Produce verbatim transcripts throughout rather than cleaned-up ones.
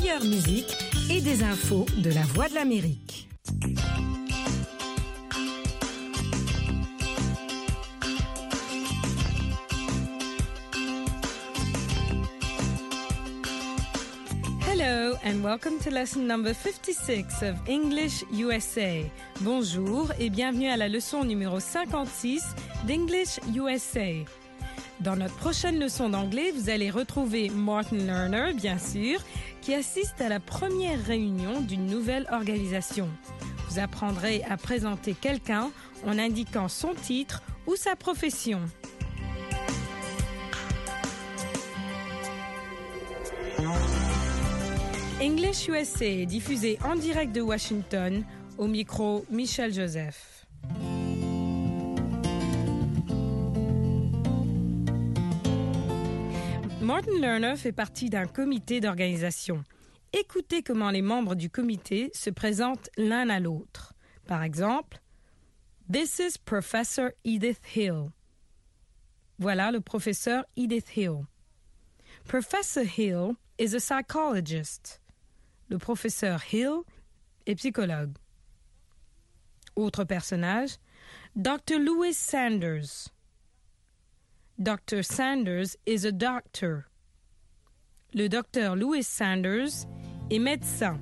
meilleure musique et des infos de la Voix de l'Amérique. Hello and welcome to lesson number fifty-six of English U S A. Bonjour et bienvenue à la leçon numéro cinquante-six d'English U S A. Dans notre prochaine leçon d'anglais, vous allez retrouver Martin Lerner, bien sûr, qui assiste à la première réunion d'une nouvelle organisation. Vous apprendrez à présenter quelqu'un en indiquant son titre ou sa profession. English U S A est diffusé en direct de Washington, au micro Michel Joseph. Martin Lerner fait partie d'un comité d'organisation. Écoutez comment les membres du comité se présentent l'un à l'autre. Par exemple, « This is Professor Edith Hill ». Voilà le professeur Edith Hill. Professor Hill is a psychologist. Le professeur Hill est psychologue. Autre personnage, docteur Louis Sanders. docteur Sanders is a doctor. Le docteur Louis Sanders est médecin.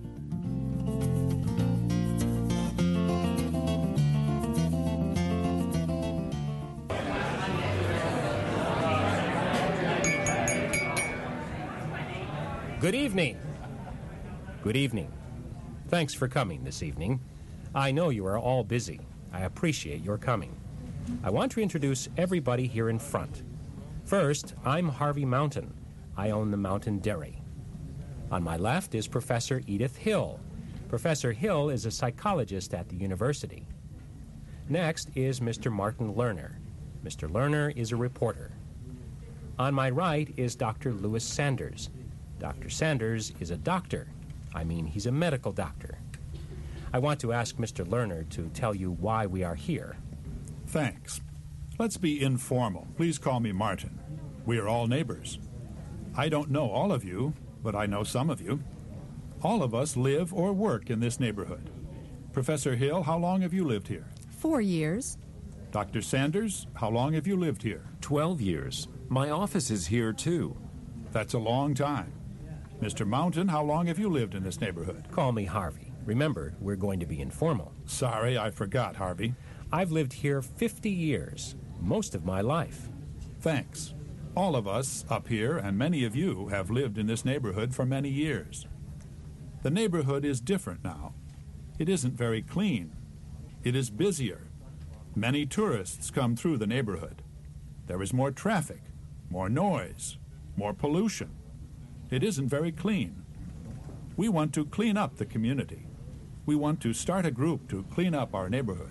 Good evening. Good evening. Thanks for coming this evening. I know you are all busy. I appreciate your coming. I want to introduce everybody here in front. First, I'm Harvey Mountain. I own the Mountain Dairy. On my left is Professor Edith Hill. Professor Hill is a psychologist at the university. Next is Mister Martin Lerner. Mister Lerner is a reporter. On my right is Doctor Louis Sanders. Doctor Sanders is a doctor. I mean, he's a medical doctor. I want to ask Mister Lerner to tell you why we are here. Thanks. Let's be informal. Please call me Martin. We are all neighbors. I don't know all of you, but I know some of you. All of us live or work in this neighborhood. Professor Hill, how long have you lived here? Four years. Doctor Sanders, how long have you lived here? Twelve years. My office is here, too. That's a long time. Mister Mountain, how long have you lived in this neighborhood? Call me Harvey. Remember, we're going to be informal. Sorry, I forgot, Harvey. I've lived here fifty years, most of my life. Thanks. All of us up here and many of you have lived in this neighborhood for many years. The neighborhood is different now. It isn't very clean. It is busier. Many tourists come through the neighborhood. There is more traffic, more noise, more pollution. It isn't very clean. We want to clean up the community. We want to start a group to clean up our neighborhood.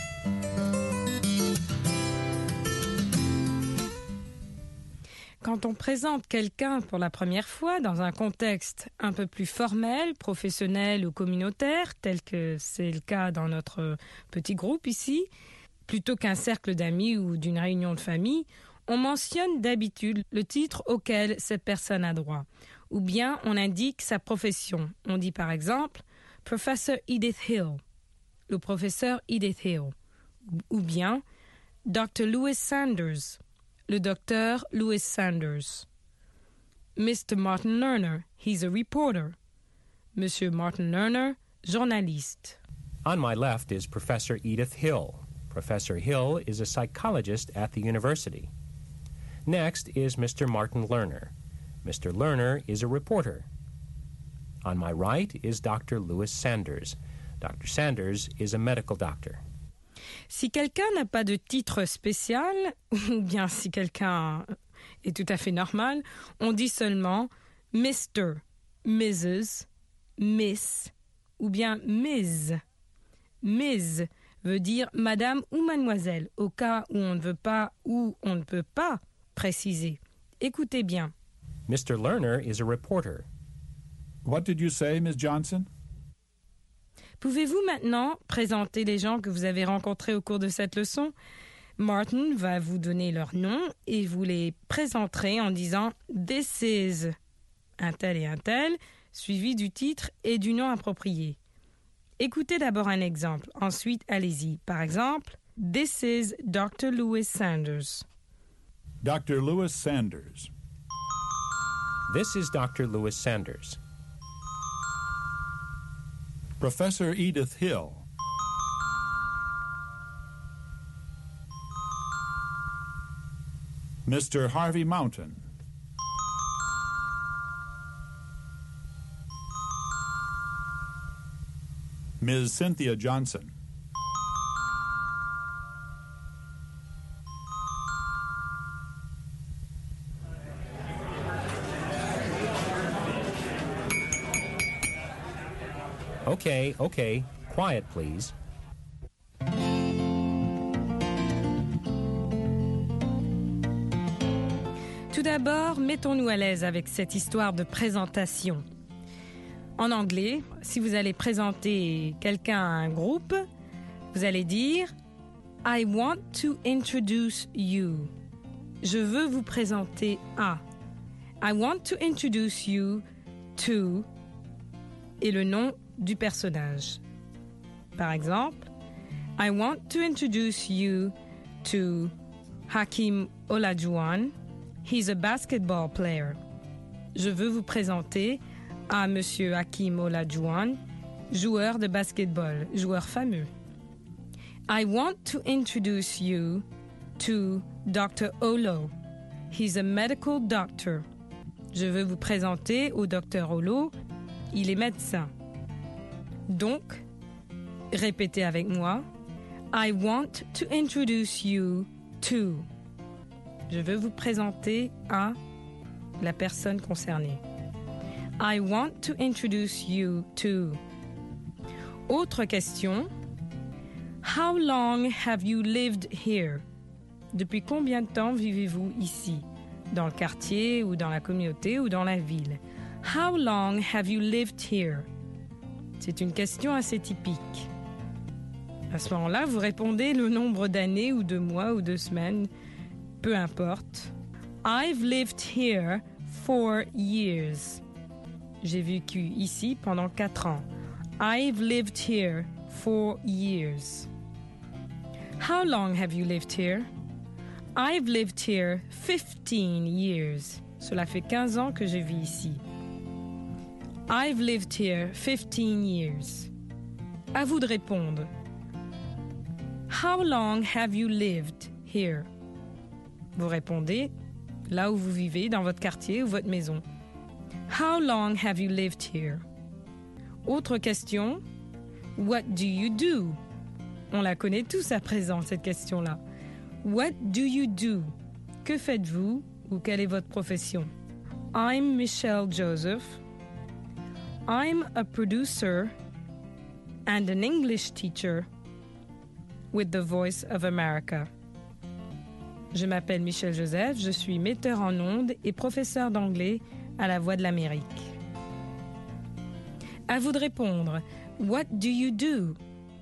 Quand on présente quelqu'un pour la première fois dans un contexte un peu plus formel, professionnel ou communautaire, tel que c'est le cas dans notre petit groupe ici, plutôt qu'un cercle d'amis ou d'une réunion de famille, on mentionne d'habitude le titre auquel cette personne a droit, ou bien on indique sa profession. On dit par exemple « Professor Edith Hill », le professeur Edith Hill, ou bien « docteur Louis Sanders », le docteur Louis Sanders. Mister Martin Lerner, he's a reporter. Monsieur Martin Lerner, journaliste. On my left is Professor Edith Hill. Professor Hill is a psychologist at the university. Next is Mister Martin Lerner. Mister Lerner is a reporter. On my right is Doctor Louis Sanders. Doctor Sanders is a medical doctor. Si quelqu'un n'a pas de titre spécial, ou bien si quelqu'un est tout à fait normal, on dit seulement Mister, Missus, Miss, ou bien Miz. Miz veut dire Madame ou Mademoiselle, au cas où on ne veut pas ou on ne peut pas préciser. Écoutez bien. Mister Lerner is a reporter. What did you say, Miss Johnson? Pouvez-vous maintenant présenter les gens que vous avez rencontrés au cours de cette leçon? Martin va vous donner leur nom et vous les présenterez en disant « This is un tel et un tel, suivi du titre et du nom approprié. Écoutez d'abord un exemple, ensuite allez-y. Par exemple, This is doctor Lewis Sanders. Doctor Lewis Sanders. This is Doctor Lewis Sanders. Professor Edith Hill. Mister Harvey Mountain. Miz Cynthia Johnson. Okay, okay. Quiet, please. Tout d'abord, mettons-nous à l'aise avec cette histoire de présentation. En anglais, si vous allez présenter quelqu'un à un groupe, vous allez dire « I want to introduce you ». Je veux vous présenter à. I want to introduce you to et le nom du personnage. Par exemple, I want to introduce you to Hakeem Olajuwon. He's a basketball player. Je veux vous présenter à Monsieur Hakeem Olajuwon, joueur de basketball, joueur fameux. I want to introduce you to doctor Olo. He's a medical doctor. Je veux vous présenter au docteur Olo. Il est médecin. Donc, répétez avec moi. I want to introduce you to. Je veux vous présenter à la personne concernée. I want to introduce you to. Autre question. How long have you lived here? Depuis combien de temps vivez-vous ici? Dans le quartier ou dans la communauté ou dans la ville? How long have you lived here? C'est une question assez typique. À ce moment-là, vous répondez le nombre d'années ou de mois ou de semaines, peu importe. I've lived here for years. J'ai vécu ici pendant quatre ans. I've lived here for years. How long have you lived here? I've lived here fifteen years. Cela fait quinze ans que je vis ici. I've lived here fifteen years. À vous de répondre. How long have you lived here? Vous répondez là où vous vivez, dans votre quartier ou votre maison. How long have you lived here? Autre question. What do you do? On la connaît tous à présent, cette question-là. What do you do? Que faites-vous ou quelle est votre profession? I'm Michelle Joseph. I'm a producer and an English teacher with the Voice of America. Je m'appelle Michelle Joseph, je suis metteur en ondes et professeur d'anglais à la Voix de l'Amérique. À vous de répondre. What do you do?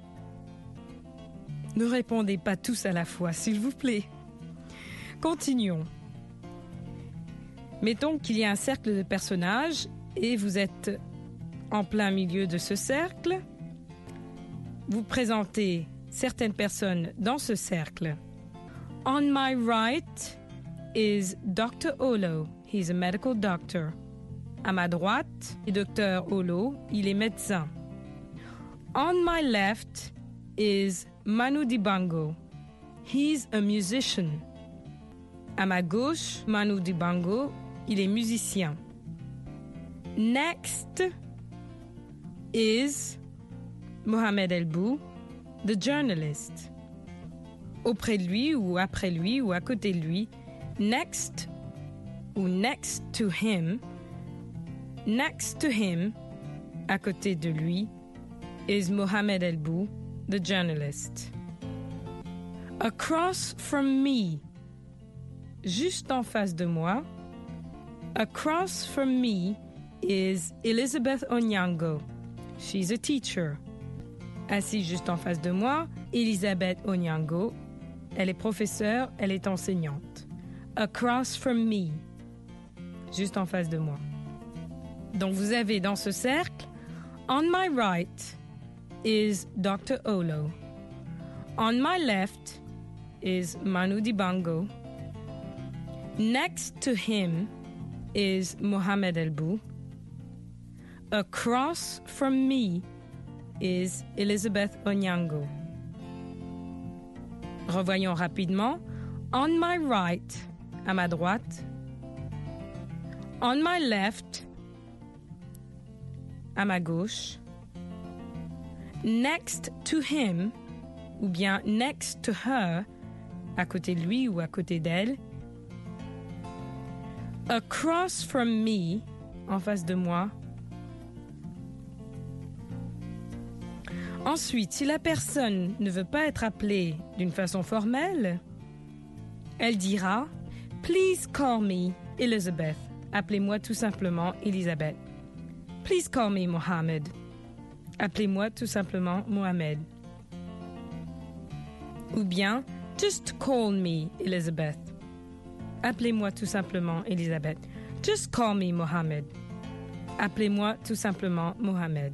Ne répondez pas tous à la fois, s'il vous plaît. Continuons. Mettons qu'il y a un cercle de personnages et vous êtes en plein milieu de ce cercle. Vous présentez certaines personnes dans ce cercle. On my right is doctor Olo. He's a medical doctor. À ma droite est docteur Olo. Il est médecin. On my left is Manu Dibango. He's a musician. À ma gauche, Manu Dibango. Il est musicien. Next is Mohamed Elbou, the journalist. Auprès de lui ou après lui ou à côté de lui, next ou next to him, next to him, à côté de lui, is Mohamed Elbou, the journalist. Across from me, juste en face de moi, across from me is Elizabeth Onyango. She's a teacher. Assis juste en face de moi, Elizabeth Onyango. Elle est professeure, elle est enseignante. Across from me. Juste en face de moi. Donc vous avez dans ce cercle, on my right is Doctor Olo. On my left is Manu Dibango. Next to him is Mohamed Elbou. Across from me is Elizabeth Onyango. Revoyons rapidement. On my right, à ma droite. On my left, à ma gauche. Next to him, ou bien next to her, à côté de lui ou à côté d'elle. Across from me, en face de moi. Ensuite, si la personne ne veut pas être appelée d'une façon formelle, elle dira « Please call me Elizabeth ». Appelez-moi tout simplement Elisabeth. « Please call me Mohammed ». Appelez-moi tout simplement Mohamed. Ou bien « Just call me Elizabeth ». Appelez-moi tout simplement Elisabeth. « Just call me Mohammed ». Appelez-moi tout simplement Mohamed.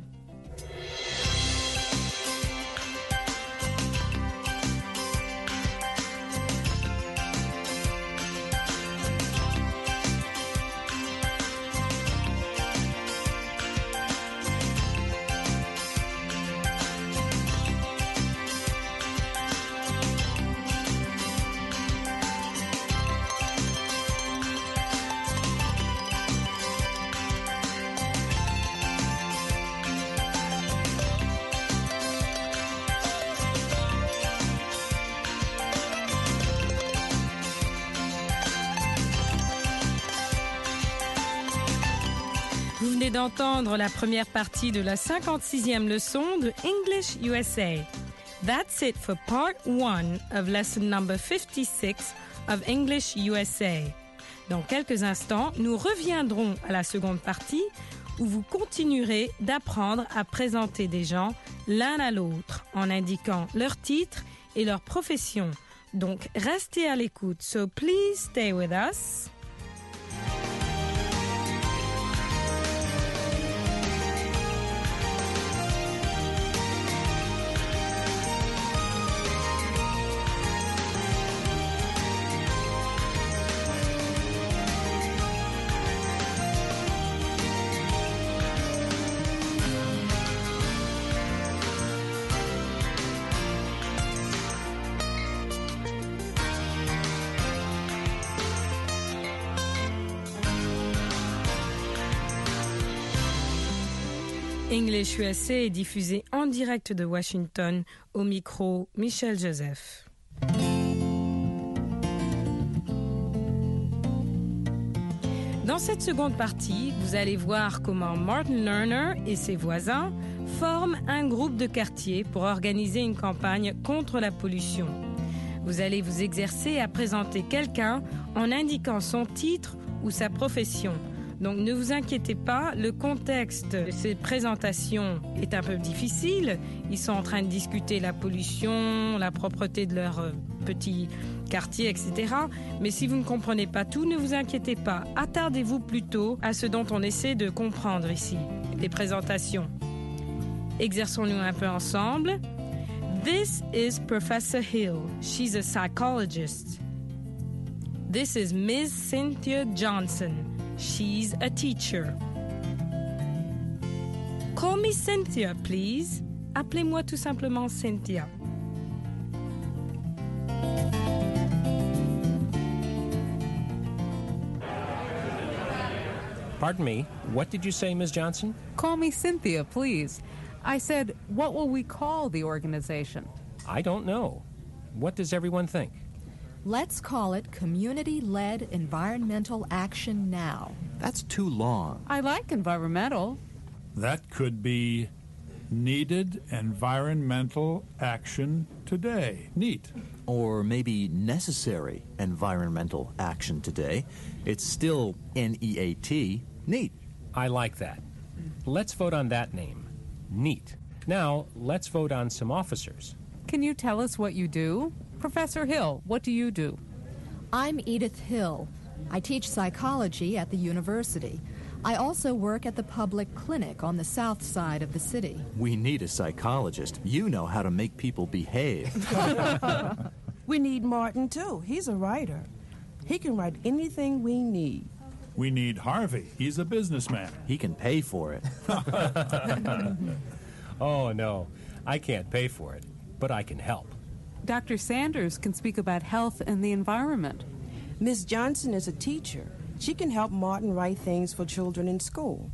Vous venez d'entendre la première partie de la cinquante-sixième leçon de English U S A. That's it for part one of lesson number fifty-six of English U S A. Dans quelques instants, nous reviendrons à la seconde partie où vous continuerez d'apprendre à présenter des gens l'un à l'autre en indiquant leur titre et leur profession. Donc, restez à l'écoute. So please stay with us. English U S A est diffusé en direct de Washington, au micro Michel Joseph. Dans cette seconde partie, vous allez voir comment Martin Lerner et ses voisins forment un groupe de quartier pour organiser une campagne contre la pollution. Vous allez vous exercer à présenter quelqu'un en indiquant son titre ou sa profession. Donc ne vous inquiétez pas, le contexte de ces présentations est un peu difficile. Ils sont en train de discuter la pollution, la propreté de leur euh, petit quartier, et cetera. Mais si vous ne comprenez pas tout, ne vous inquiétez pas. Attardez-vous plutôt à ce dont on essaie de comprendre ici, les présentations. Exerçons-nous un peu ensemble. This is Professor Hill. She's a psychologist. This is Miss Cynthia Johnson. She's a teacher. Call me Cynthia, please. Appelez-moi tout simplement Cynthia. Pardon me, what did you say, Miz Johnson? Call me Cynthia, please. I said, what will we call the organization? I don't know. What does everyone think? Let's call it Community-Led Environmental Action Now. That's too long. I like environmental. That could be Needed Environmental Action Today. Neat. Or maybe Necessary Environmental Action Today. It's still N E A T. Neat. I like that. Let's vote on that name. Neat. Now, let's vote on some officers. Can you tell us what you do? Professor Hill, what do you do? I'm Edith Hill. I teach psychology at the university. I also work at the public clinic on the south side of the city. We need a psychologist. You know how to make people behave. We need Martin, too. He's a writer. He can write anything we need. We need Harvey. He's a businessman. He can pay for it. Oh, no. I can't pay for it, but I can help. Doctor Sanders can speak about health and the environment. Miss Johnson is a teacher. She can help Martin write things for children in school.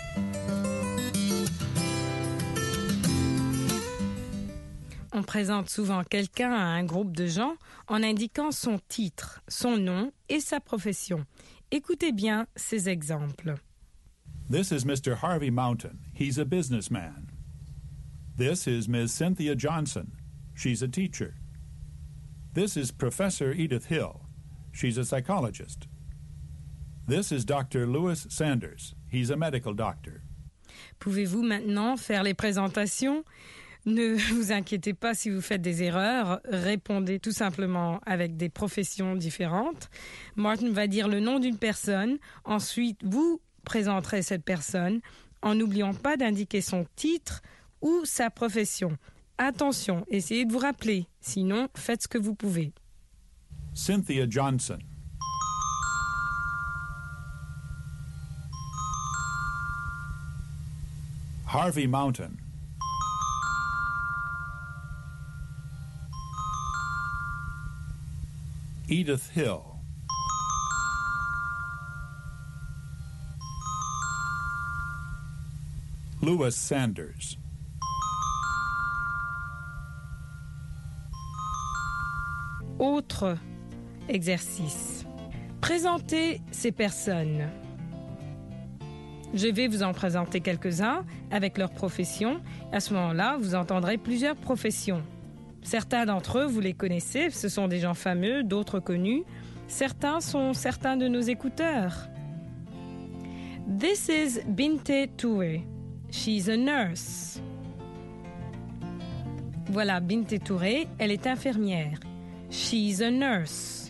On présente souvent quelqu'un à un groupe de gens en indiquant son titre, son nom et sa profession. Écoutez bien ces exemples. This is Mister Harvey Mountain. He's a businessman. This is Miss Cynthia Johnson. She's a teacher. This is Professor Edith Hill. She's a psychologist. This is Doctor Louis Sanders. He's a medical doctor. Pouvez-vous maintenant faire les présentations ? Ne vous inquiétez pas si vous faites des erreurs. Répondez tout simplement avec des professions différentes. Martin va dire le nom d'une personne. Ensuite, vous présenterez cette personne en n'oubliant pas d'indiquer son titre ou sa profession. Attention, essayez de vous rappeler. Sinon, faites ce que vous pouvez. Cynthia Johnson. Harvey Mountain. Edith Hill. Louis Sanders. Autre exercice. Présentez ces personnes. Je vais vous en présenter quelques-uns avec leur profession. À ce moment-là, vous entendrez plusieurs professions. Certains d'entre eux, vous les connaissez, ce sont des gens fameux, d'autres connus. Certains sont certains de nos écouteurs. This is Binte Touré. She's a nurse. Voilà, Binte Touré, elle est infirmière. She's a nurse.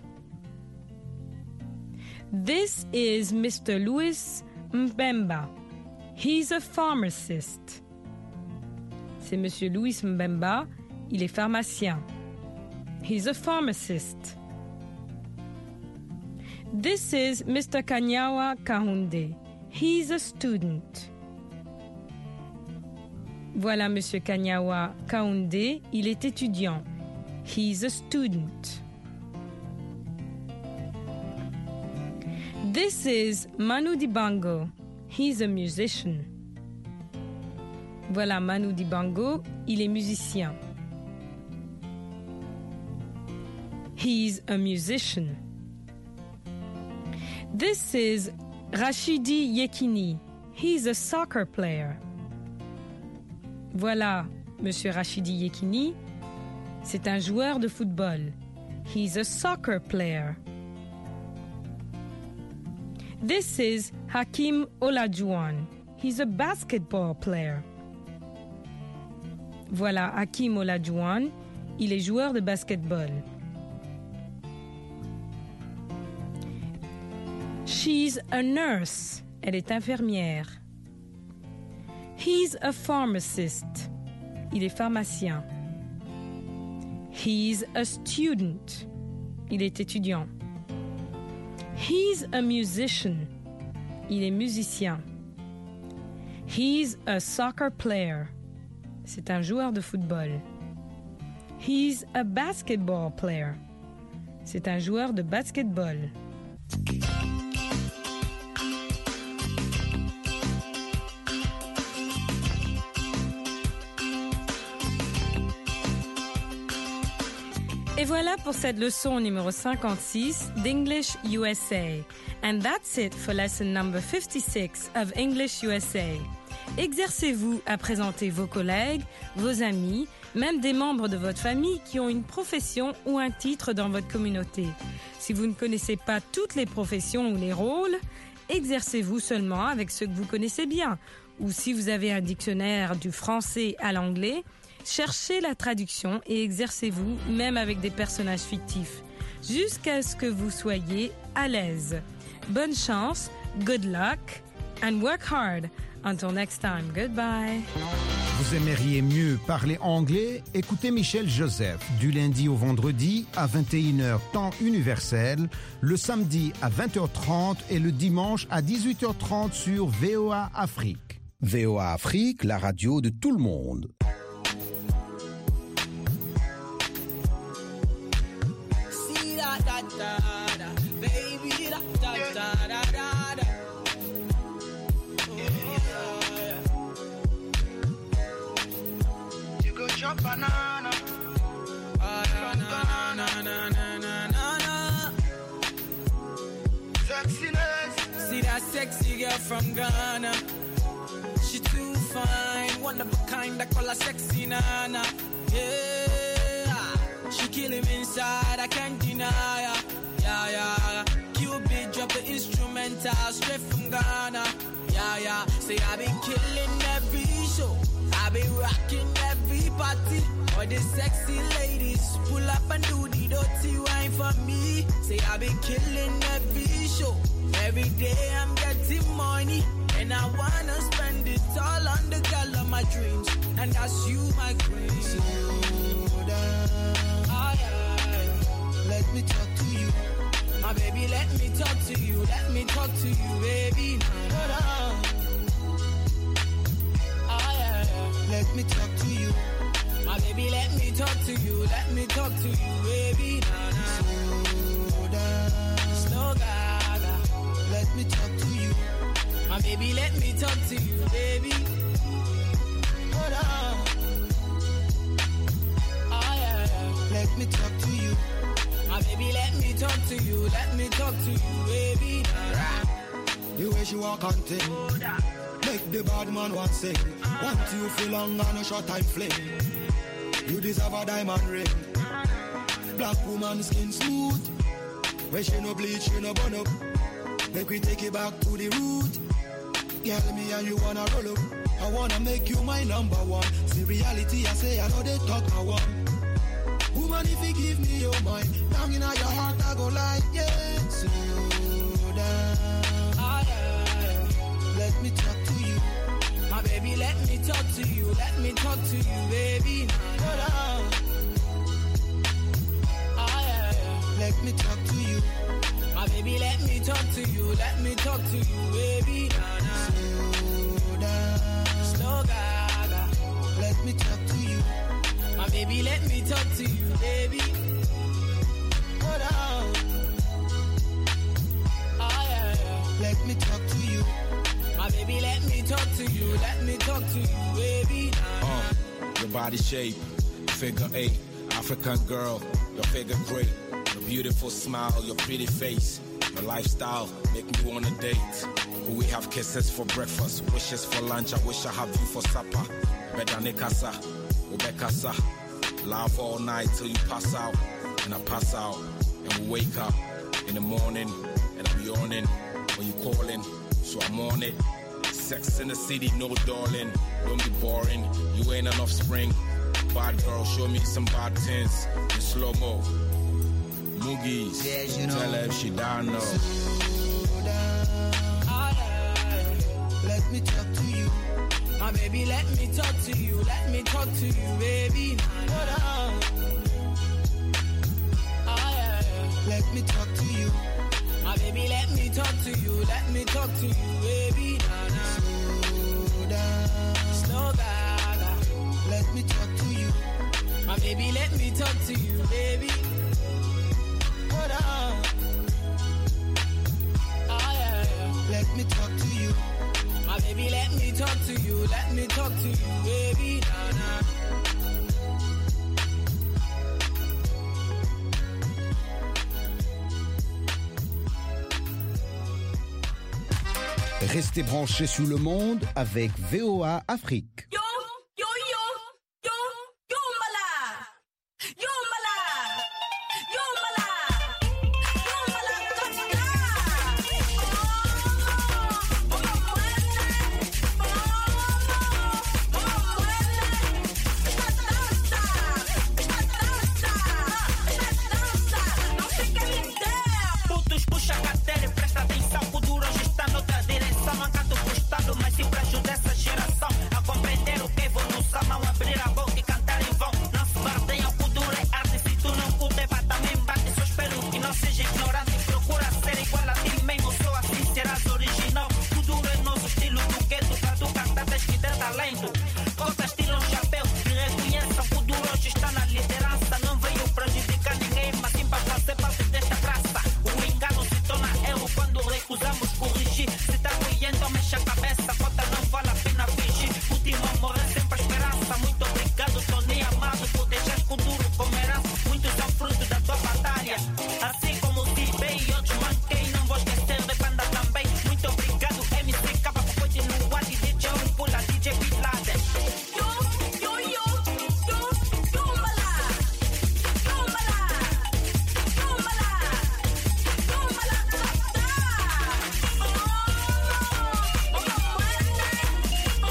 This is Mister Louis Mbemba. He's a pharmacist. C'est Monsieur Louis Mbemba. Il est pharmacien. He's a pharmacist. This is Mister Kanyawa Kahunde. He's a student. Voilà Monsieur Kanyawa Kahunde. Il est étudiant. He's a student. This is Manu Dibango. He's a musician. Voilà Manu Dibango. Il est musicien. He's a musician. This is Rashidi Yekini. He's a soccer player. Voilà, Monsieur Rashidi Yekini, c'est un joueur de football. He's a soccer player. This is Hakim Olajuwon. He's a basketball player. Voilà, Hakim Olajuwon, il est joueur de basketball. She's a nurse. Elle est infirmière. He's a pharmacist. Il est pharmacien. He's a student. Il est étudiant. He's a musician. Il est musicien. He's a soccer player. C'est un joueur de football. He's a basketball player. C'est un joueur de basketball. Et voilà pour cette leçon numéro cinquante-six d'English U S A. And that's it for lesson number fifty-six of English U S A. Exercez-vous à présenter vos collègues, vos amis, même des membres de votre famille qui ont une profession ou un titre dans votre communauté. Si vous ne connaissez pas toutes les professions ou les rôles, exercez-vous seulement avec ceux que vous connaissez bien. Ou si vous avez un dictionnaire du français à l'anglais, cherchez la traduction et exercez-vous même avec des personnages fictifs, jusqu'à ce que vous soyez à l'aise. Bonne chance, good luck, and work hard. Until next time, goodbye. Vous aimeriez mieux parler anglais? Écoutez Michel Joseph du lundi au vendredi à vingt et une heures temps universel, le samedi à vingt heures trente et le dimanche à dix-huit heures trente sur V O A Afrique. V O A Afrique, la radio de tout le monde. Banana, oh, na, na, na, na, na, na, na, na. Sexiness. See that sexy girl from Ghana. She too fine, one of a kind. I call her sexy nana. Yeah, she kill him inside. I can't deny her. Yeah, yeah. Cupid drop the instrumental straight from Ghana. Yeah, yeah. Say I been killing every show. I be rocking every party. All the sexy ladies pull up and do the dirty wine for me. Say I be killing every show. Every day I'm getting money, and I wanna spend it all on the girl of my dreams, and that's you, my queen. Slow down, aye, aye. Let me talk to you, my baby. Let me talk to you. Let me talk to you, baby. Slow down. Let me talk to you, my baby. Let me talk to you. Let me talk to you, baby. Nah, nah. Slow down, slow gaga. Let me talk to you, my baby. Let me talk to you, baby. Hold on. Oh yeah, yeah. Let me talk to you, my baby. Let me talk to you. Let me talk to you, baby. Nah, nah. The way she walk on thing, make the bad man want sing. Want you feel long on a short time fling. You deserve a diamond ring. Black woman skin smooth. When she no bleach, she no burn up. Make we take it back to the root. Girl, me and you wanna roll up. I wanna make you my number one. See reality, I say I know they talk I want. Woman, if you give me your mind, down in your heart I go like, yeah. Slow down. Let me talk to you, my baby. Let me talk to you. Let me talk to you, baby. Nah, nah, nah. Oh, yeah, yeah. Let me talk to you, my baby. Let me talk to you. Let me talk to you, baby. Nah, nah. Slow down, slow gaga. Let me talk to you, my baby. Let me talk to you, baby. Hold on. Oh yeah, yeah. Let me talk to you. My baby, let me talk to you, let me talk to you, baby. Nah, uh, your body shape, figure eight, African girl, your figure great, your beautiful smile, your pretty face, your lifestyle, make me wanna date. We have kisses for breakfast, wishes for lunch, I wish I have you for supper. Bedane kasa, ube kasa, laugh all night till you pass out, and I pass out, and we wake up in the morning, and I'm yawning when you calling. So I'm on it. Sex in the city, no darling. Don't be boring. You ain't an offspring. Bad girl, show me some bad things in slow mo. Moogies, yeah, you know. Tell her if she down now. Slow down. Let me talk to you, my baby. Let me talk to you. Let me talk to you, baby. Nah, nah. Oh, yeah, yeah. Let me talk to you. My baby, let me talk to you, let me talk to you, baby. Nah, nah. Slow down, slow gaga. Let me talk to you, my baby. Let me talk to you, baby. Hold on. Oh yeah, yeah. Let me talk to you, my baby. Let me talk to you, let me talk to you, baby. Nah, nah. Restez branchés sous le monde avec V O A Afrique. Yo, yo, yo, yo, yo, mala. Yo, mala. Yo, mala. Yo, mala, não fica de putos, puxa a cadeira e presta atenção. O duro hoje está noutra direção. Mancado por ter talento. Costas tiram o chapéu e reconheçam que o duro hoje está na liderança. Não veio prejudicar ninguém, mas sim para fazer parte desta graça. O engano se torna erro quando recusamos corrigir. Se está ruim, então mexe a cabeça. Cota não vale a pena fingir. Último a morrer, sempre a esperança. Muito obrigado, Tony amado, por deixar que o duro comerá. Muitos são fruto da tua batalha. Assim como o T-Bay e outros manquei. Não vou esquecer de banda também. Muito obrigado, M C K, por continuar de D J Pula, D J Bin Laden. Yo, yo, yo, yo, yo, mala. Yo, mala. Yo, mala. Yo, mala, tata. Oh, oh, oh, muerte. Oh, oh,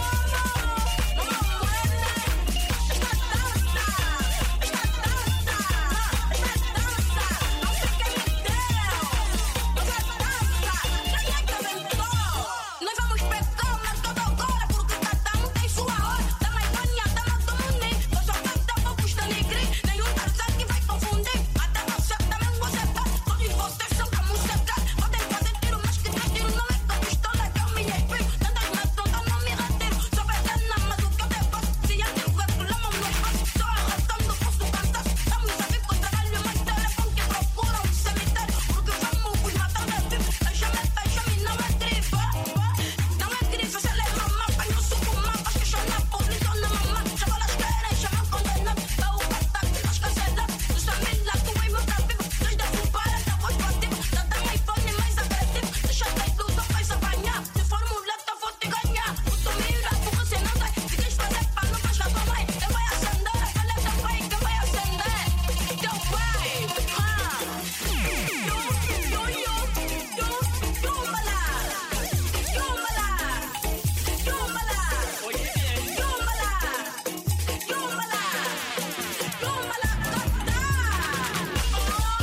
oh, muerte. Esta danza, esta danza, esta danza. No sé qué me deu. Esta danza, quem é que inventou? Nós vamos pegar o mercado agora, porque cada um tem sua hora. Da Maidônia, da Matomune, eu só canto a poucos da Negri. Nenhum Tarzan que vai confundir. Até você também você faz. Todos vocês são como secar. Podem fazer tiro, mas que dá tiro não é com pistola que eu me respiro. Tantas metodas não me retiro. Sou perdendo, mas o que eu te faço? Se antes regulamos no passo, só arrastando posso cantar. Estamos a vir com trabalho, mas telefone que procura um cemitério. Porque vamos vos matar de vivo. Deixa-me, deixa-me, não é grife. Não é grife, se leva a mapa, eu subo o mapa. Questiona a polícia, não mamá. Já elas querem chamar condenado. Dá o cata que nós cancelamos. Dos família, tu e meu tá vivo. Desde a fubar até voz passiva. Já dá um iPhone mais agressivo. Deixa de luta, faz apanhar. Se for muleta, vou te ganhar. Tu mira, porque você não dá. Se queres fazer pá, não faz lá com mãe. Quem vai acender? A paleta vai, quem vai acender? Teu pai. Ah. Yo, yo, yo, yo, yo, mala. Yo, mala. Yo, mala. Yo, mala. Yo, mala. Yo, mala, tata. Oh,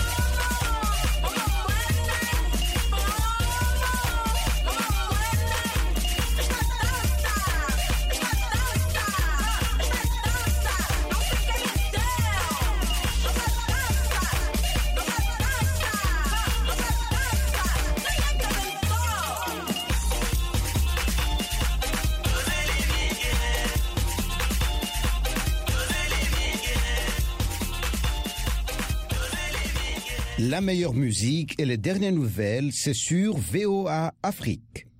oh, oh, muerte. Oh, oh, oh, muerte. Esta danza, esta danza, esta danza. No sé qué me deu. Esta danza, esta danza, esta danza. Quem é que inventou? La meilleure musique et les dernières nouvelles, c'est sur V O A Afrique.